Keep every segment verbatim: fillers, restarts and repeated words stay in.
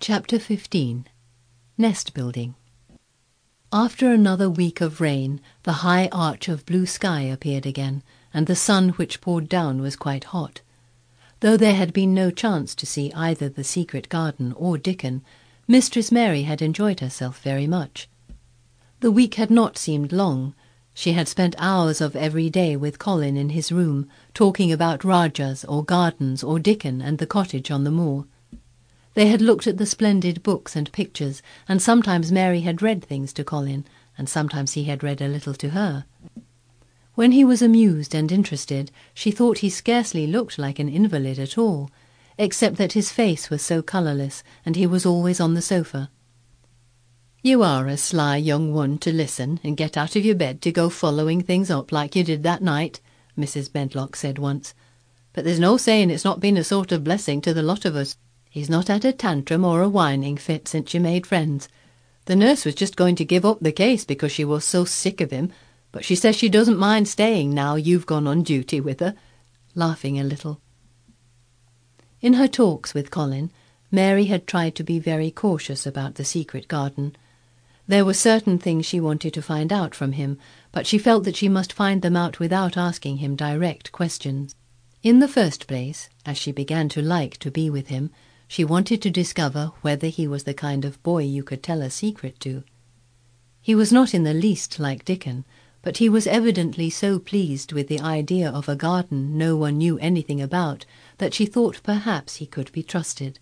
Chapter fifteen. Nest Building. After another week of rain, the high arch of blue sky appeared again, and the sun which poured down was quite hot. Though there had been no chance to see either the secret garden or Dickon, Mistress Mary had enjoyed herself very much. The week had not seemed long. She had spent hours of every day with Colin in his room, talking about Rajahs or gardens or Dickon and the cottage on the moor. They had looked at the splendid books and pictures, and sometimes Mary had read things to Colin, and sometimes he had read a little to her. When he was amused and interested, she thought he scarcely looked like an invalid at all, except that his face was so colourless, and he was always on the sofa. "You are a sly young one to listen and get out of your bed to go following things up like you did that night," Missus Medlock said once. "But there's no saying it's not been a sort of blessing to the lot of us. He's not had a tantrum or a whining fit since you made friends. The nurse was just going to give up the case because she was so sick of him, but she says she doesn't mind staying now you've gone on duty with her," laughing a little. In her talks with Colin, Mary had tried to be very cautious about the secret garden. There were certain things she wanted to find out from him, but she felt that she must find them out without asking him direct questions. In the first place, as she began to like to be with him, she wanted to discover whether he was the kind of boy you could tell a secret to. He was not in the least like Dickon, but he was evidently so pleased with the idea of a garden no one knew anything about that she thought perhaps he could be trusted.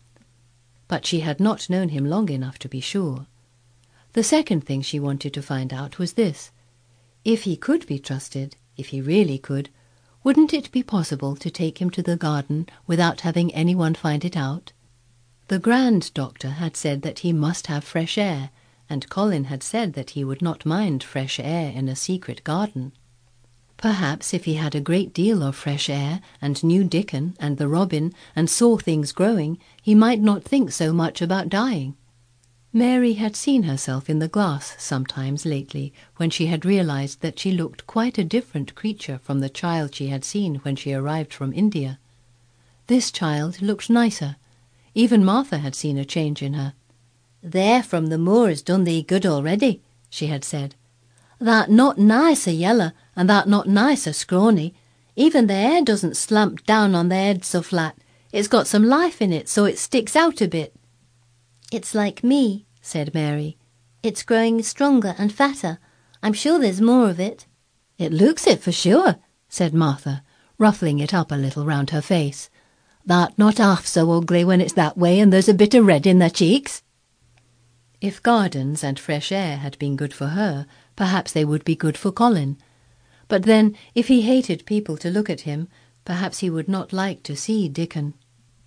But she had not known him long enough to be sure. The second thing she wanted to find out was this: if he could be trusted, if he really could, wouldn't it be possible to take him to the garden without having anyone find it out? The Grand Doctor had said that he must have fresh air, and Colin had said that he would not mind fresh air in a secret garden. Perhaps if he had a great deal of fresh air, and knew Dickon and the robin, and saw things growing, he might not think so much about dying. Mary had seen herself in the glass sometimes lately, when she had realized that she looked quite a different creature from the child she had seen when she arrived from India. This child looked nicer. Even Martha had seen a change in her. "There from the moor has done thee good already," she had said. "That not nice a yeller, and that not nice a scrawny. Even the hair doesn't slump down on the head so flat. It's got some life in it, so it sticks out a bit." "It's like me," said Mary. "It's growing stronger and fatter. I'm sure there's more of it." "It looks it for sure," said Martha, ruffling it up a little round her face. "That not half so ugly when it's that way and there's a bit of red in their cheeks." If gardens and fresh air had been good for her, perhaps they would be good for Colin. But then, if he hated people to look at him, perhaps he would not like to see Dickon.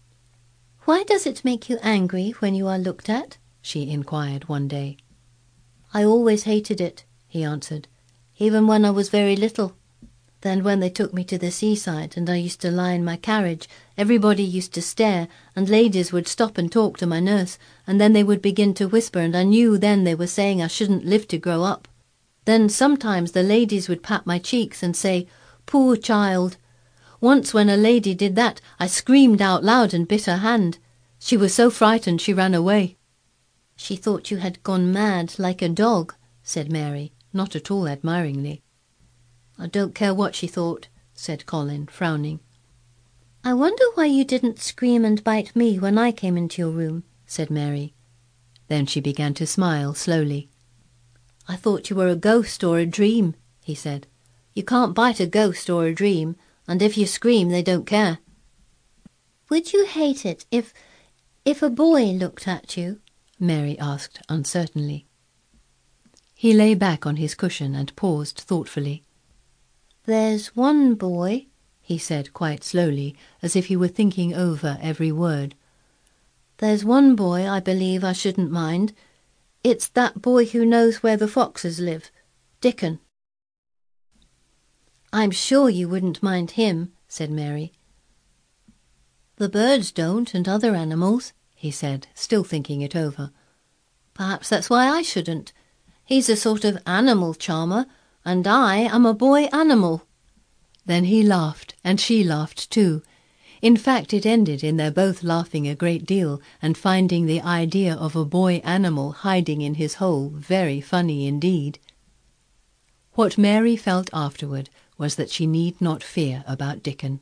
"Why does it make you angry when you are looked at?" she inquired one day. "I always hated it," he answered, "even when I was very little. Then when they took me to the seaside and I used to lie in my carriage, everybody used to stare, and ladies would stop and talk to my nurse, and then they would begin to whisper, and I knew then they were saying I shouldn't live to grow up. Then sometimes the ladies would pat my cheeks and say, 'Poor child.' Once when a lady did that, I screamed out loud and bit her hand. She was so frightened she ran away." "She thought you had gone mad like a dog," said Mary, not at all admiringly. "I don't care what she thought," said Colin, frowning. "I wonder why you didn't scream and bite me when I came into your room," said Mary. Then she began to smile slowly. "I thought you were a ghost or a dream," he said. "You can't bite a ghost or a dream, and if you scream they don't care." "Would you hate it if, if a boy looked at you?" Mary asked uncertainly. He lay back on his cushion and paused thoughtfully. "There's one boy," he said quite slowly, as if he were thinking over every word. "There's one boy I believe I shouldn't mind. It's that boy who knows where the foxes live, Dickon." "I'm sure you wouldn't mind him," said Mary. "The birds don't, and other animals," he said, still thinking it over. "Perhaps that's why I shouldn't. He's a sort of animal charmer, and I am a boy animal." Then he laughed, and she laughed too. In fact, it ended in their both laughing a great deal and finding the idea of a boy animal hiding in his hole very funny indeed. What Mary felt afterward was that she need not fear about Dickon.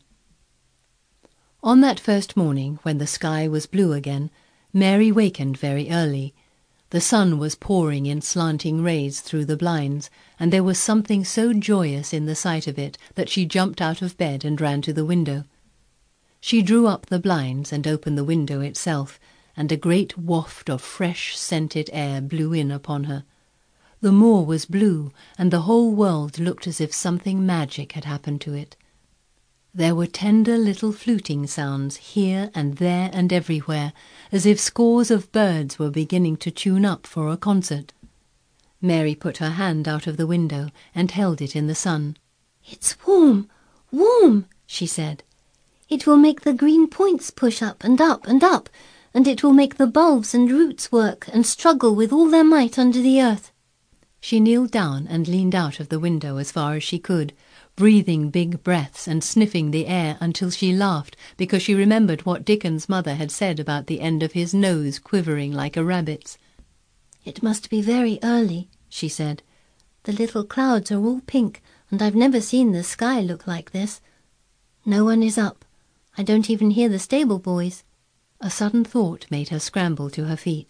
On that first morning, when the sky was blue again, Mary wakened very early. The sun was pouring in slanting rays through the blinds, and there was something so joyous in the sight of it that she jumped out of bed and ran to the window. She drew up the blinds and opened the window itself, and a great waft of fresh scented air blew in upon her. The moor was blue, and the whole world looked as if something magic had happened to it. There were tender little fluting sounds here and there and everywhere, as if scores of birds were beginning to tune up for a concert. Mary put her hand out of the window and held it in the sun. "It's warm, warm," she said. "It will make the green points push up and up and up, and it will make the bulbs and roots work and struggle with all their might under the earth." She kneeled down and leaned out of the window as far as she could, breathing big breaths and sniffing the air until she laughed because she remembered what Dickon's mother had said about the end of his nose quivering like a rabbit's. "It must be very early," she said. "The little clouds are all pink, and I've never seen the sky look like this. No one is up. I don't even hear the stable boys." A sudden thought made her scramble to her feet.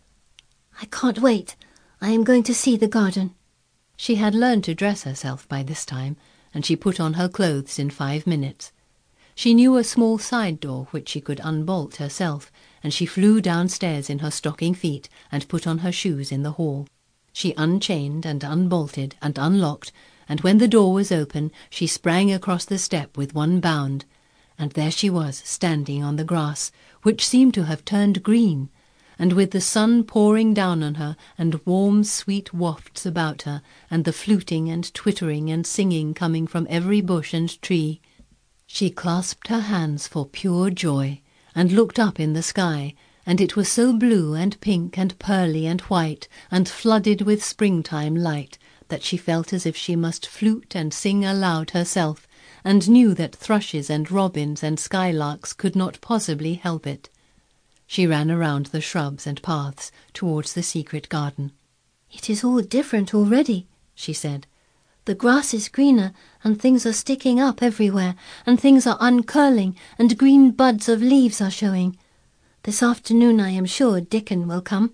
"I can't wait. I am going to see the garden." She had learned to dress herself by this time, and she put on her clothes in five minutes. She knew a small side door which she could unbolt herself, and she flew downstairs in her stocking feet and put on her shoes in the hall. She unchained and unbolted and unlocked, and when the door was open, she sprang across the step with one bound, and there she was standing on the grass, which seemed to have turned green, and with the sun pouring down on her, and warm sweet wafts about her, and the fluting and twittering and singing coming from every bush and tree. She clasped her hands for pure joy, and looked up in the sky, and it was so blue and pink and pearly and white, and flooded with springtime light, that she felt as if she must flute and sing aloud herself, and knew that thrushes and robins and skylarks could not possibly help it. She ran around the shrubs and paths towards the secret garden. "It is all different already," she said. "The grass is greener, and things are sticking up everywhere, and things are uncurling, and green buds of leaves are showing. This afternoon I am sure Dickon will come."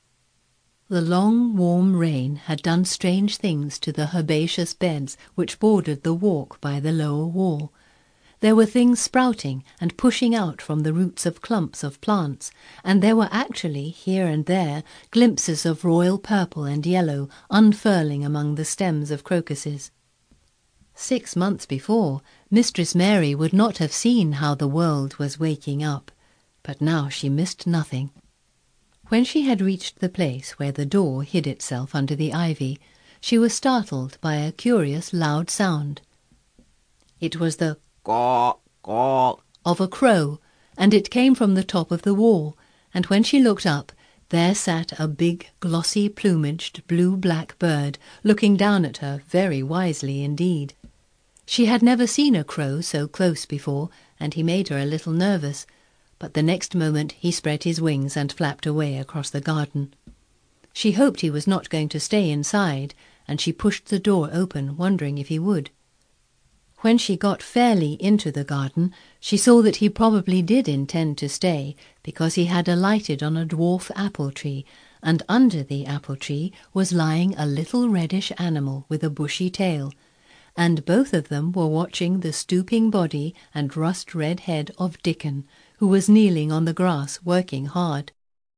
The long, warm rain had done strange things to the herbaceous beds which bordered the walk by the lower wall. There were things sprouting and pushing out from the roots of clumps of plants, and there were actually, here and there, glimpses of royal purple and yellow unfurling among the stems of crocuses. Six months before, Mistress Mary would not have seen how the world was waking up, but now she missed nothing. When she had reached the place where the door hid itself under the ivy, she was startled by a curious loud sound. It was the caw, caw of a crow, and it came from the top of the wall, and when she looked up, there sat a big, glossy plumaged, blue-black bird, looking down at her very wisely indeed. She had never seen a crow so close before, and he made her a little nervous, but the next moment he spread his wings and flapped away across the garden. She hoped he was not going to stay inside, and she pushed the door open, wondering if he would. When she got fairly into the garden, she saw that he probably did intend to stay, because he had alighted on a dwarf apple tree, and under the apple tree was lying a little reddish animal with a bushy tail, and both of them were watching the stooping body and rust-red head of Dickon, who was kneeling on the grass working hard.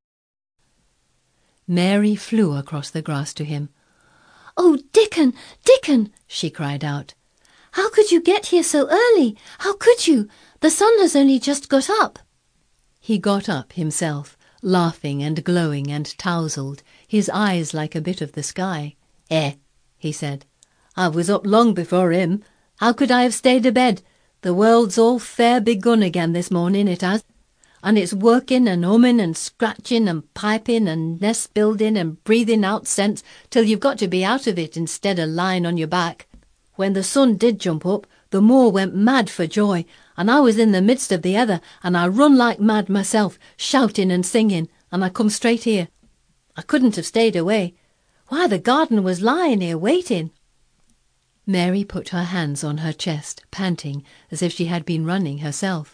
Mary flew across the grass to him. "Oh, Dickon, Dickon!" she cried out. "How could you get here so early? How could you? The sun has only just got up." He got up himself, laughing and glowing and tousled, his eyes like a bit of the sky. "Eh," he said, "I was up long before him. How could I have stayed abed? The world's all fair begun again this morning, it has, and it's working and humming and scratching and piping and nest building and breathing out scents till you've got to be out of it instead of lying on your back. When the sun did jump up, The moor went mad for joy, and I was in the midst of the heather, and I run like mad myself, shouting and singing, and I come straight here. I couldn't have stayed away. Why, the garden was lying here waiting." Mary put her hands on her chest, panting, as if she had been running herself.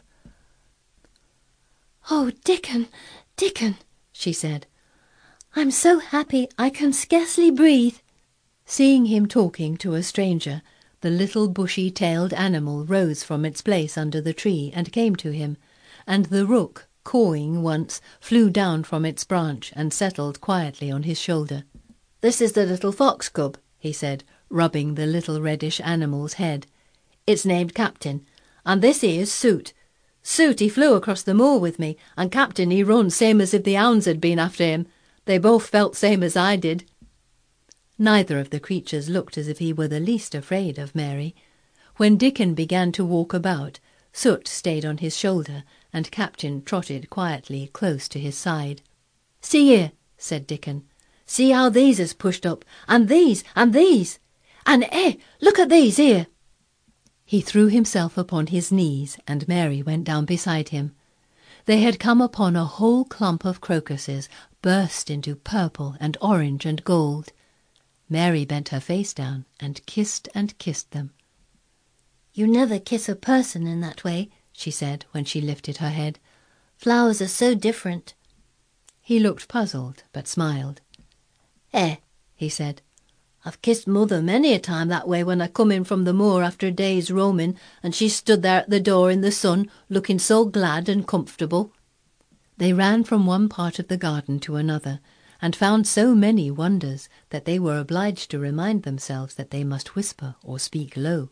"Oh, Dickon, Dickon," she said, "I'm so happy I can scarcely breathe." Seeing him talking to a stranger, the little bushy-tailed animal rose from its place under the tree and came to him, and the rook, cawing once, flew down from its branch and settled quietly on his shoulder. "This is the little fox cub," he said, rubbing the little reddish animal's head. "It's named Captain, and this here's Soot. Soot, he flew across the moor with me, and Captain, he run same as if the hounds had been after him. They both felt same as I did." Neither of the creatures looked as if he were the least afraid of Mary. When Dickon began to walk about, Soot stayed on his shoulder, and Captain trotted quietly close to his side. "See here," said Dickon. "See how these is pushed up, and these, and these. And, eh, look at these here." He threw himself upon his knees, and Mary went down beside him. They had come upon a whole clump of crocuses, burst into purple and orange and gold. Mary bent her face down and kissed and kissed them. "You never kiss a person in that way," she said when she lifted her head. "Flowers are so different." He looked puzzled, but smiled. "Eh," he said, "I've kissed mother many a time that way when I come in from the moor after a day's roaming, and she stood there at the door in the sun, looking so glad and comfortable." They ran from one part of the garden to another, and found so many wonders that they were obliged to remind themselves that they must whisper or speak low.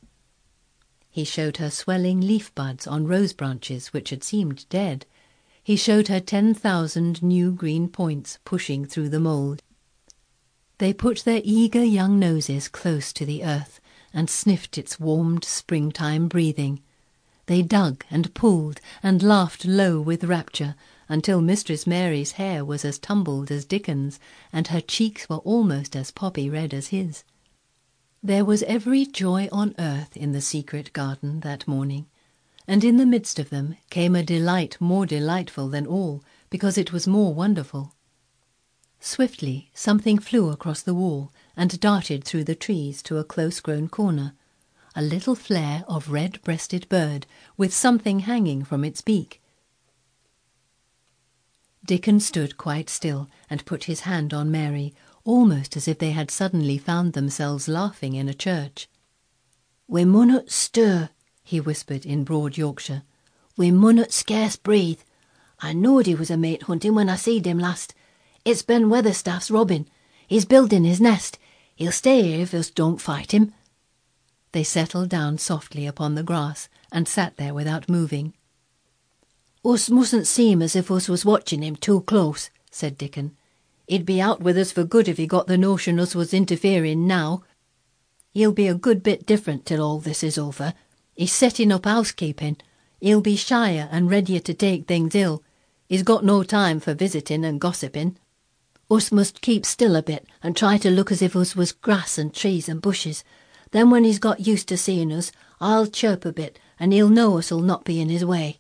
He showed her swelling leaf buds on rose branches which had seemed dead. He showed her ten thousand new green points pushing through the mould. They put their eager young noses close to the earth and sniffed its warmed springtime breathing. They dug and pulled and laughed low with rapture, until Mistress Mary's hair was as tumbled as Dickon's, and her cheeks were almost as poppy red as his. There was every joy on earth in the secret garden that morning, and in the midst of them came a delight more delightful than all, because it was more wonderful. Swiftly something flew across the wall and darted through the trees to a close-grown corner, a little flare of red-breasted bird with something hanging from its beak. Dickon stood quite still and put his hand on Mary, almost as if they had suddenly found themselves laughing in a church. "We munnot stir," he whispered in broad Yorkshire. "We munnot scarce breathe. I knowed he was a mate hunting when I seed him last. It's Ben Weatherstaff's robin. He's building his nest. He'll stay here if us don't fight him." They settled down softly upon the grass and sat there without moving. "Us mustn't seem as if us was watching him too close," said Dickon. "He'd be out with us for good if he got the notion us was interfering now. He'll be a good bit different till all this is over. He's setting up housekeeping. He'll be shyer and readier to take things ill. He's got no time for visiting and gossiping. Us must keep still a bit and try to look as if us was grass and trees and bushes. Then when he's got used to seeing us, I'll chirp a bit, and he'll know us'll not be in his way."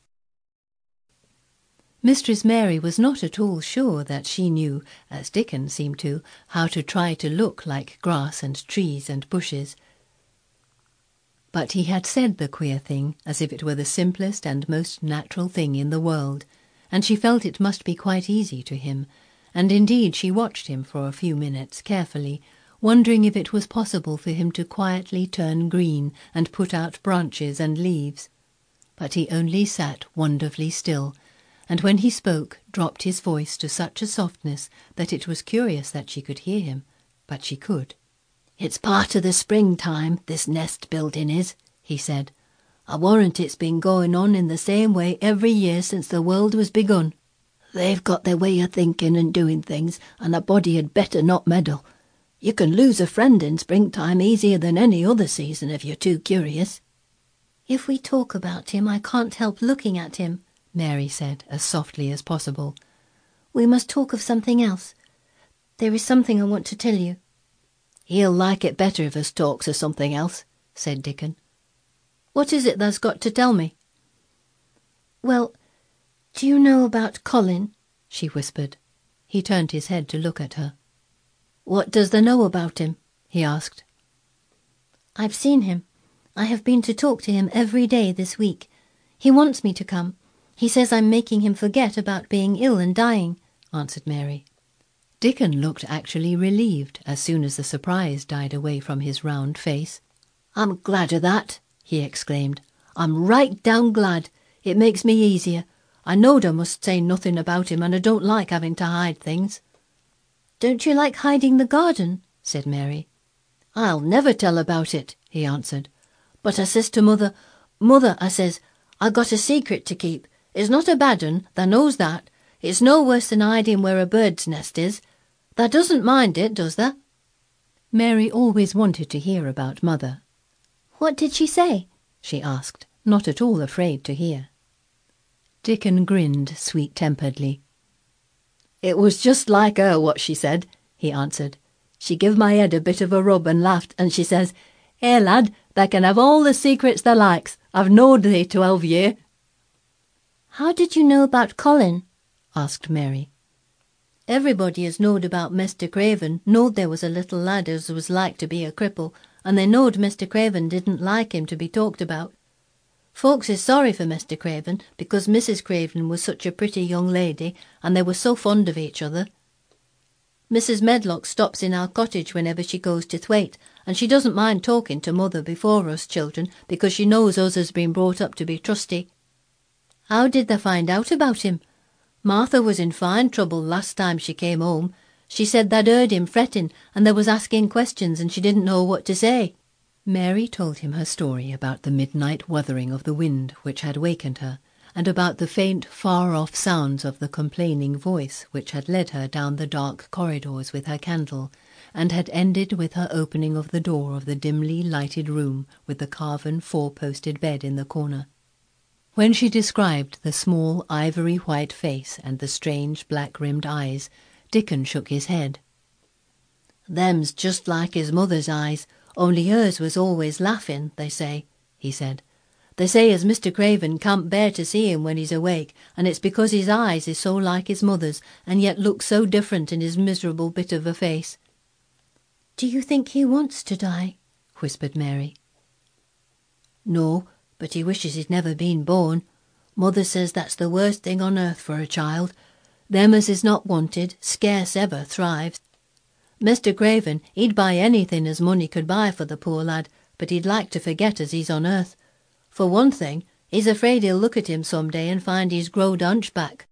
Mistress Mary was not at all sure that she knew, as Dickon seemed to, how to try to look like grass and trees and bushes. But he had said the queer thing as if it were the simplest and most natural thing in the world, and she felt it must be quite easy to him, and indeed she watched him for a few minutes carefully, wondering if it was possible for him to quietly turn green and put out branches and leaves. But he only sat wonderfully still, and when he spoke dropped his voice to such a softness that it was curious that she could hear him, but she could. "It's part of the springtime, this nest building is," he said. "I warrant it's been going on in the same way every year since the world was begun. They've got their way of thinking and doing things, and a body had better not meddle. You can lose a friend in springtime easier than any other season if you're too curious." "If we talk about him, I can't help looking at him," Mary said as softly as possible. "We must talk of something else. There is something I want to tell you." "He'll like it better if us talks of something else," said Dickon. What is it tha's got to tell me?" "Well, do you know about Colin?" she whispered. He turned his head to look at her. "What does thou know about him?" he asked. "I've seen him. I have been to talk to him every day this week. He wants me to come. He says I'm making him forget about being ill and dying," answered Mary. Dickon looked actually relieved as soon as the surprise died away from his round face. "I'm glad of that," he exclaimed. "I'm right down glad. It makes me easier. I knowed I must say nothing about him, and I don't like having to hide things." "Don't you like hiding the garden?" said Mary. "I'll never tell about it," he answered. "But I says to mother, 'Mother,' I says, 'I got a secret to keep. It's not a bad un, thou knows that. It's no worse than hiding where a bird's nest is. Thou doesn't mind it, does thou?'" Mary always wanted to hear about Mother. "What did she say?" she asked, not at all afraid to hear. Dickon grinned sweet-temperedly. "It was just like her what she said," he answered. "She give my head a bit of a rub and laughed, and she says, 'Eh, lad, thou can have all the secrets thou likes. I've knowed thee twelve year.'" "How did you know about Colin?" asked Mary. "Everybody as knowed about Mester Craven knowed there was a little lad as was like to be a cripple, and they knowed Mester Craven didn't like him to be talked about. Folks is sorry for Mester Craven because Missus Craven was such a pretty young lady, and they were so fond of each other. Missus Medlock stops in our cottage whenever she goes to Thwaite, and she doesn't mind talking to mother before us children because she knows us has been brought up to be trusty." "How did they find out about him? Martha was in fine trouble last time she came home. She said they'd heard him fretting, and they was asking questions, and she didn't know what to say." Mary told him her story about the midnight wuthering of the wind which had wakened her, and about the faint, far-off sounds of the complaining voice which had led her down the dark corridors with her candle, and had ended with her opening of the door of the dimly lighted room with the carven four-posted bed in the corner. When she described the small ivory-white face and the strange black-rimmed eyes, Dickon shook his head. "Them's just like his mother's eyes, only hers was always laughing, they say," he said. "They say as Mister Craven can't bear to see him when he's awake, and it's because his eyes is so like his mother's, and yet look so different in his miserable bit of a face." "Do you think he wants to die?" whispered Mary. "No, but he wishes he'd never been born. Mother says that's the worst thing on earth for a child. Them as is not wanted scarce ever thrives. Mister Craven, he'd buy anything as money could buy for the poor lad, but he'd like to forget as he's on earth. For one thing, he's afraid he'll look at him some day and find he's growed hunchback."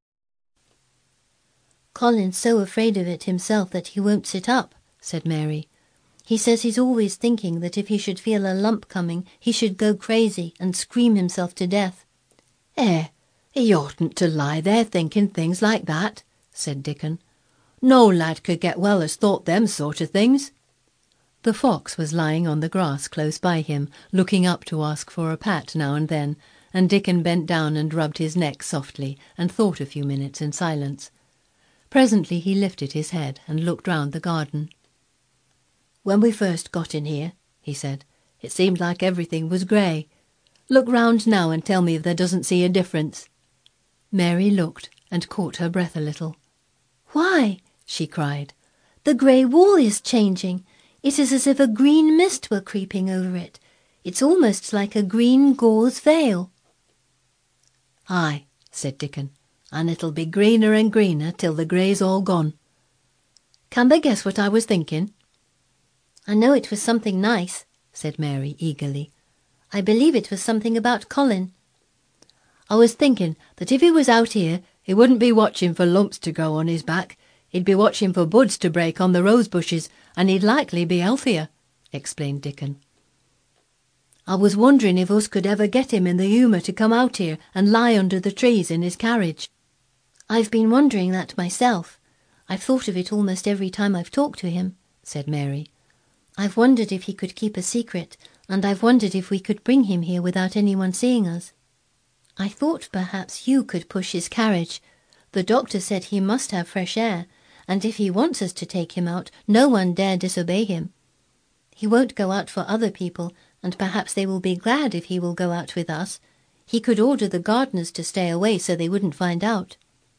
"Colin's so afraid of it himself that he won't sit up," said Mary. "He says he's always thinking that if he should feel a lump coming, he should go crazy and scream himself to death." "Eh, he oughtn't to lie there thinking things like that," said Dickon. "No lad could get well as thought them sort of things." The fox was lying on the grass close by him, looking up to ask for a pat now and then, and Dickon bent down and rubbed his neck softly and thought a few minutes in silence. Presently he lifted his head and looked round the garden. "When we first got in here," he said, "it seemed like everything was grey. Look round now and tell me if there doesn't see a difference." Mary looked and caught her breath a little. "Why," she cried, "the grey wall is changing. It is as if a green mist were creeping over it. It's almost like a green gauze veil." "Aye," said Dickon, "and it'll be greener and greener till the grey's all gone. Can they guess what I was thinking?" "I know it was something nice," said Mary eagerly. "I believe it was something about Colin." "I was thinking that if he was out here, he wouldn't be watching for lumps to grow on his back. He'd be watching for buds to break on the rose bushes, and he'd likely be healthier," explained Dickon. "I was wondering if us could ever get him in the humour to come out here and lie under the trees in his carriage." "I've been wondering that myself. I've thought of it almost every time I've talked to him," said Mary. "I've wondered if he could keep a secret, and I've wondered if we could bring him here without anyone seeing us. I thought perhaps you could push his carriage. The doctor said he must have fresh air, and if he wants us to take him out, no one dare disobey him. He won't go out for other people, and perhaps they will be glad if he will go out with us. He could order the gardeners to stay away so they wouldn't find out."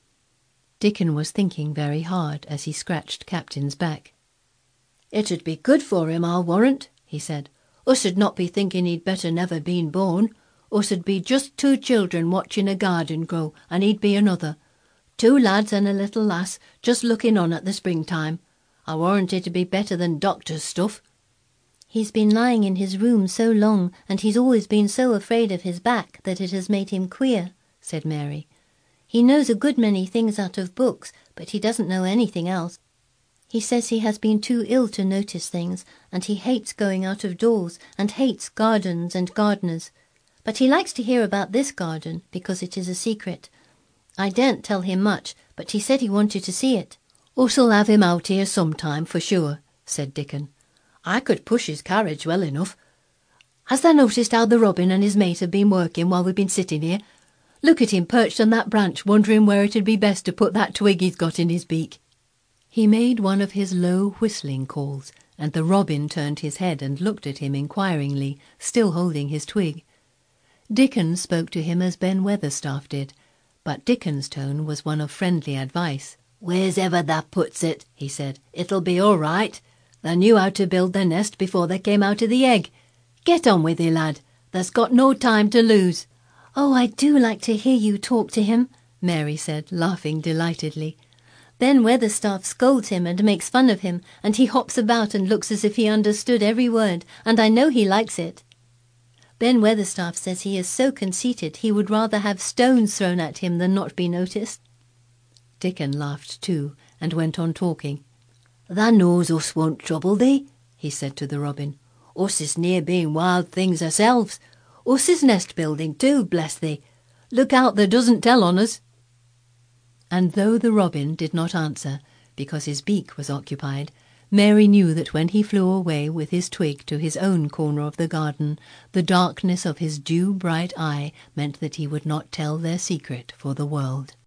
Dickon was thinking very hard as he scratched Captain's back. "It'd be good for him, I'll warrant," he said. "Us'd not be thinking he'd better never been born. Us'd be just two children watching a garden grow, and he'd be another. Two lads and a little lass just looking on at the springtime. I warrant it'd be better than doctor's stuff." "He's been lying in his room so long, and he's always been so afraid of his back that it has made him queer," said Mary. "He knows a good many things out of books, but he doesn't know anything else. He says he has been too ill to notice things, and he hates going out of doors, and hates gardens and gardeners. But he likes to hear about this garden, because it is a secret. I daren't tell him much, but he said he wanted to see it." "Us'll have him out here sometime, for sure," said Dickon. "I could push his carriage well enough. Has thou noticed how the robin and his mate have been working while we've been sitting here? Look at him perched on that branch, wondering where it'd be best to put that twig he's got in his beak." He made one of his low whistling calls, and the robin turned his head and looked at him inquiringly, still holding his twig. Dickon spoke to him as Ben Weatherstaff did, but Dickon's tone was one of friendly advice. "Where's ever thou puts it," he said, "it'll be all right. They knew how to build their nest before they came out of the egg. Get on with it, lad. Thou's got no time to lose." "Oh, I do like to hear you talk to him," Mary said, laughing delightedly. "Ben Weatherstaff scolds him and makes fun of him, and he hops about and looks as if he understood every word, and I know he likes it. Ben Weatherstaff says he is so conceited he would rather have stones thrown at him than not be noticed." Dickon laughed too, and went on talking. "Thou knows us won't trouble thee," he said to the robin. "Us is near being wild things ourselves. Us is nest building too, bless thee. Look out thou doesn't tell on us." And though the robin did not answer, because his beak was occupied, Mary knew that when he flew away with his twig to his own corner of the garden, the darkness of his dew-bright eye meant that he would not tell their secret for the world.